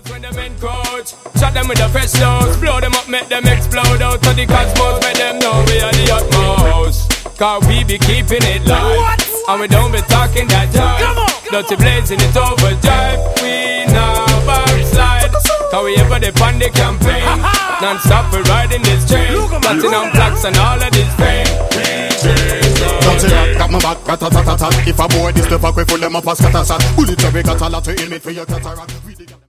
When them encroach, shot them with a fresh nose, blow them up, make them explode out of the cosmos. Make them know we are the utmost. Cause we be keeping it live, and we don't be talking that jive. Dirty blazing it overdrive, we now backslide. Cause we ever depend the campaign, non-stop we riding this train. Platinum plaques and all of this pain. Got my back, rat-a-tat-tat. If I board this, the fuck we full them up as scatter. Bullet we got a lot to aim it for your cataract.